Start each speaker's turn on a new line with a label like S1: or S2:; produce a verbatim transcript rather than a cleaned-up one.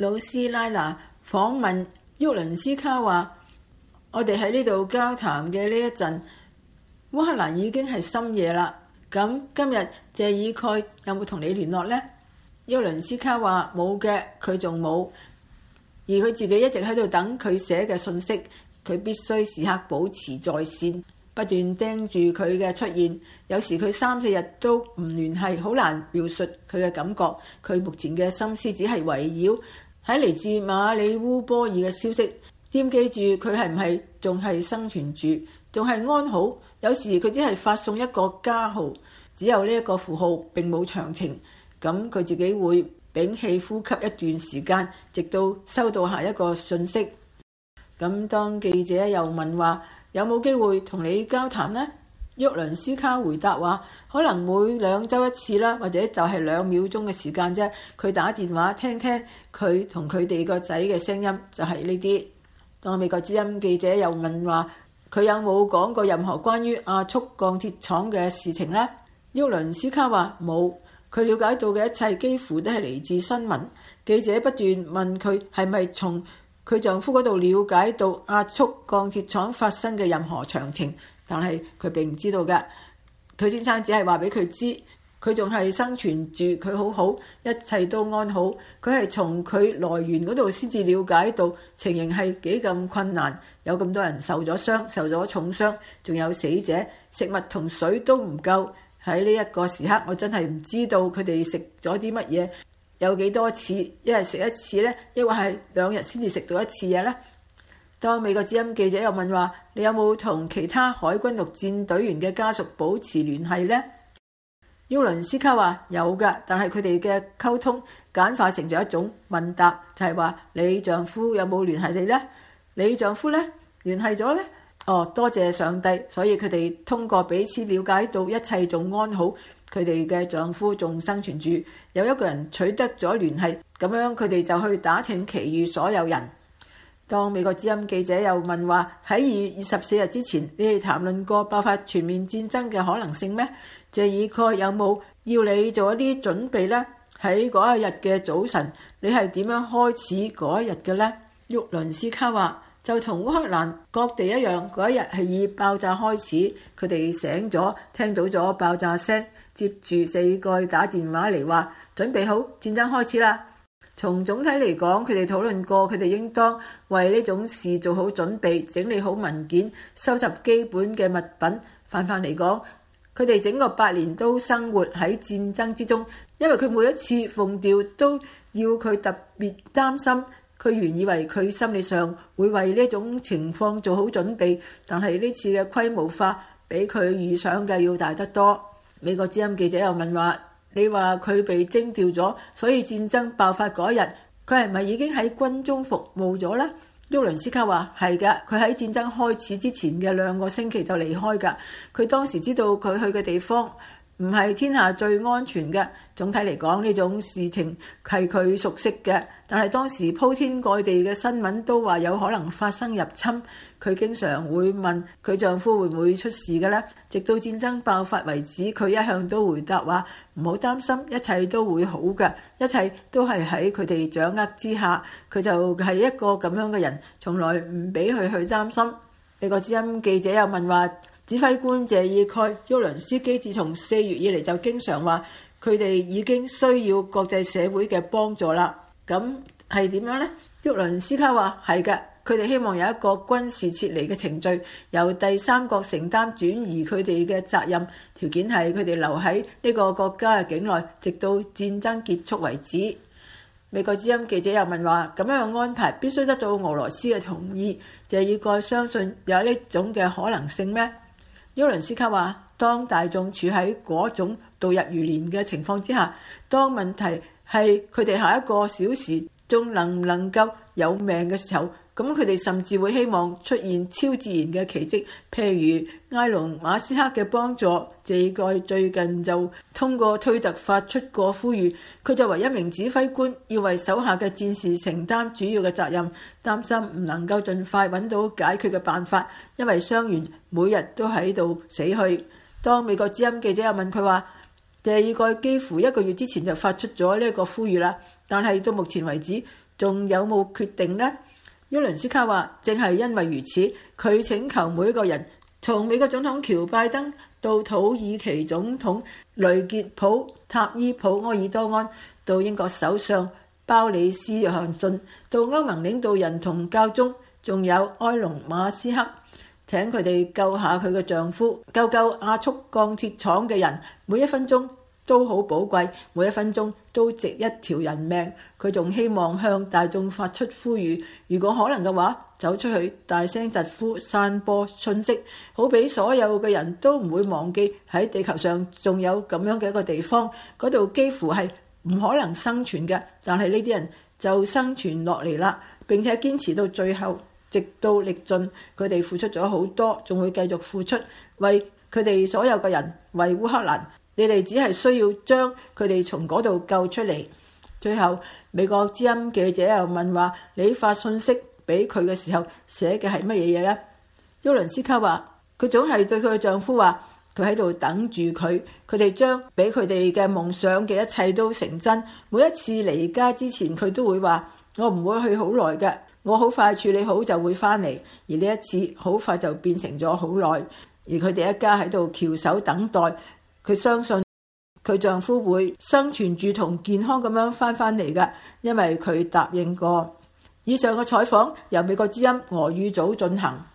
S1: 魯斯拉娜訪問沃倫斯卡話：我哋喺呢度交談嘅呢一陣，烏克蘭已經係深夜啦。咁今日謝爾蓋有冇同你聯絡呢？沃倫斯卡話冇嘅，佢仲冇。而佢自己一直喺度等佢寫嘅信息，佢必須時刻保持在線，不斷盯住佢嘅出現。有時佢三四日都唔聯繫，好難描述佢嘅感覺。佢目前嘅心思只係圍繞喺嚟自馬里烏波爾嘅消息，惦記住佢係唔係仲係生存住，仲係安好。有時佢只係發送一個加號，只有呢一個符號，並冇詳情。咁佢自己會屏氣呼吸一段時間，直到收到下一個訊息。咁當記者又問話有冇機會同你交談呢？沃倫斯卡回答話可能每兩週一次啦，或者就係兩秒鐘嘅時間啫。佢打電話聽聽佢同佢哋個仔嘅聲音，就係呢啲。當美國之音記者又問話佢有冇講過任何關於亞速鋼鐵廠嘅事情呢？沃倫斯卡話冇。佢了解到嘅一切幾乎都係嚟自新聞。記者不斷問佢係咪從佢丈夫嗰度了解到亞速鋼鐵廠發生嘅任何詳情，但係佢並唔知道㗎。佢先生只係話俾佢知，佢仲係生存住，佢好好，一切都安好。佢係從佢來源嗰度先至了解到情形係幾咁困難，有咁多人受咗傷，受咗重傷，仲有死者，食物同水都唔夠。喺呢一個時刻，我真係唔知道佢哋食咗啲乜嘢，有幾多次，一日食一次呢，抑或係兩日先至食到一次嘢呢？當美國之音記者又問話，你有冇同其他海軍陸戰隊員嘅家屬保持聯繫呢？沃倫斯卡話有㗎，但係佢哋嘅溝通簡化成咗一種問答，就係話你丈夫有冇聯繫你呢？你丈夫呢？聯繫咗呢？哦，多謝上帝，所以佢哋通過彼此了解到一切仲安好，佢哋嘅丈夫仲生存住，有一個人取得咗聯繫，咁樣佢哋就去打聽其餘所有人。當美國之音記者又問話喺二月二十四日之前，你哋談論過爆發全面戰爭嘅可能性咩？謝爾蓋有冇要你做一啲準備呢？喺嗰一日嘅早晨，你係點樣開始嗰一日嘅呢？沃倫斯卡話就同烏克蘭各地一樣，嗰一日係以爆炸開始。佢哋醒咗，聽到咗爆炸聲，接住四蓋打電話嚟話準備好，戰爭開始啦。從總體嚟講，佢哋討論過，佢哋應當為呢種事做好準備，整理好文件，收拾基本嘅物品。泛泛嚟講，佢哋整個八年都生活喺戰爭之中，因為佢每一次奉調都要佢特別擔心。佢原以為佢心理上會為呢種情況做好準備，但係呢次嘅規模化比佢預想嘅要大得多。美國之音記者又問話，你話佢被徵調咗，所以戰爭爆發嗰日，佢係咪已經喺軍中服務咗呢？沃倫斯卡話係㗎，佢喺戰爭開始之前嘅兩個星期就離開㗎。佢當時知道佢去嘅地方唔係天下最安全嘅。總體嚟講，呢種事情係佢熟悉嘅，但係當時鋪天蓋地嘅新聞都話有可能發生入侵。佢經常會問佢丈夫會唔會出事嘅呢？直到戰爭爆發為止，佢一向都回答話唔好擔心，一切都會好嘅，一切都係喺佢哋掌握之下。佢就係一個咁樣嘅人，從來唔俾佢去擔心。美國之音記者又問話，指揮官謝爾蓋沃倫斯基自從四月以嚟就經常話佢哋已經需要國際社會嘅幫助啦。咁係點樣呢？沃倫斯卡話係嘅，佢哋希望有一個軍事撤離嘅程序，由第三國承擔轉移佢哋嘅責任，條件係佢哋留喺呢個國家嘅境內，直到戰爭結束為止。美國之音記者又問話，咁樣嘅安排必須得到俄羅斯嘅同意，謝爾蓋相信有呢種嘅可能性咩？沃倫斯卡話，當大眾處喺嗰種度日如年嘅情況之下，當問題係佢哋下一個小時仲能唔能夠有命嘅時候，咁佢哋甚至會希望出現超自然嘅奇蹟，譬如埃隆馬斯克嘅幫助。謝爾蓋最近就通過推特發出過呼籲，佢作為一名指揮官，要為手下嘅戰士承擔主要嘅責任，擔心唔能夠盡快揾到解決嘅辦法，因為傷員每日都喺度死去。當美國之音記者又問佢話，謝爾蓋幾乎一個月之前就發出咗呢一個呼籲啦，但係到目前為止仲有冇決定呢？沃倫斯卡話，正係因為如此，佢請求每一個人，從美國總統喬拜登到土耳其總統雷傑普塔伊普埃爾多安，到英國首相鮑里斯約翰遜，到歐盟領導人同教宗，仲有埃隆馬斯克，請佢哋救下佢嘅丈夫，救救亞速鋼鐵廠嘅人，每一分鐘都好寶貴，每一分鐘都值一條人命。佢仲希望向大眾發出呼籲，如果可能嘅話，走出去大聲疾呼，散播訊息，好俾所有嘅人都唔會忘記喺地球上仲有咁樣嘅一個地方，嗰度幾乎係唔可能生存嘅，但係呢啲人就生存落嚟啦，並且堅持到最後，直到力盡。佢哋付出咗好多，仲會繼續付出，為佢哋所有嘅人，為烏克蘭。你哋只係需要將佢哋從嗰度救出嚟。最後，美國之音記者又問話：你發信息俾佢嘅時候寫嘅係乜嘢嘢呢？沃倫斯卡話：佢總係對佢嘅丈夫話，佢喺度等住佢，佢哋將俾佢哋嘅夢想嘅一切都成真。每一次離家之前，佢都會話：我唔會去好耐嘅，我好快處理好就會翻嚟。而呢一次好快就變成咗好耐，而佢哋一家喺度翹首等待。佢相信佢丈夫會生存住同健康咁樣翻返嚟㗎，因為佢答應過。以上嘅採訪由美國之音俄語組進行。